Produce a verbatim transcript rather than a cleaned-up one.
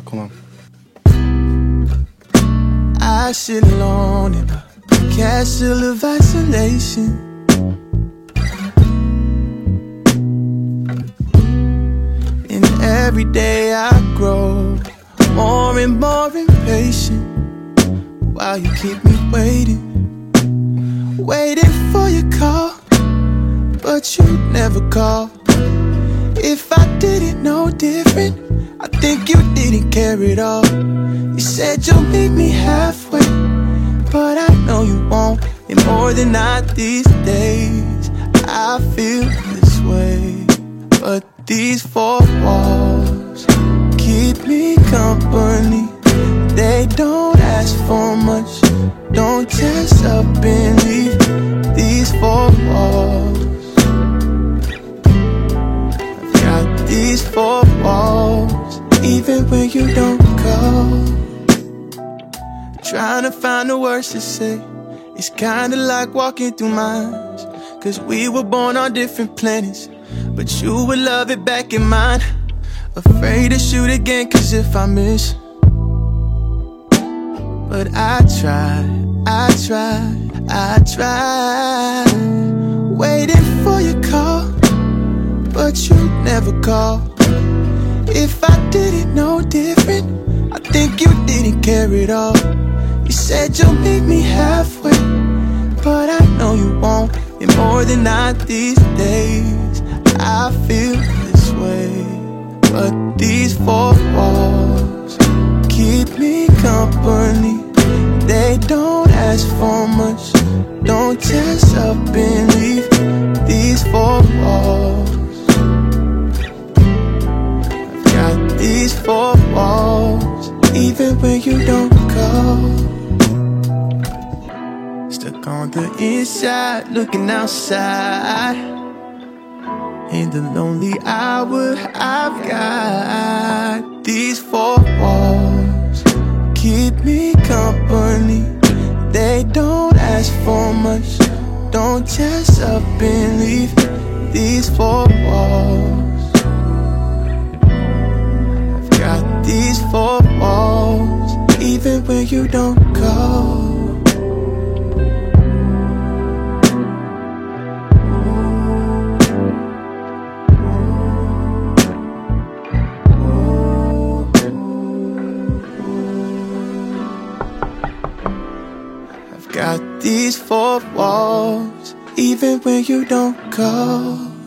고마워. I sit alone in a castle of isolation. And every day I grow more and more impatient, while you keep me waiting, waiting for your call, but you never call. If I didn't know different, I think you didn't care at all. You said you'll meet me halfway, but I know you won't. And more than not these days, I feel this way. But these four walls keep me company. They don't ask for much, don't dress up and leave. These four walls, I've got these four walls, even when you don't call. Trying to find the words to say, it's kinda like walking through minds, cause we were born on different planets, but you would love it back in mine. Afraid to shoot again, cause if I miss, but I try, I try, I try, waiting for your call, but you never call. If I didn't know different, I think you didn't care at all. You said you'll meet me halfway, but I know you won't. And more than not these days, I feel this way. But these four walls keep me company. They don't ask for much, don't dress up and leave. These four walls, I've got these four walls, even when you don't call. Stuck on the inside, looking outside, in the lonely hour I've got. These four walls keep me company. They don't ask for much, don't dress up and leave. These four walls, I've got these four walls, even when you don't call. Got these four walls, even when you don't call.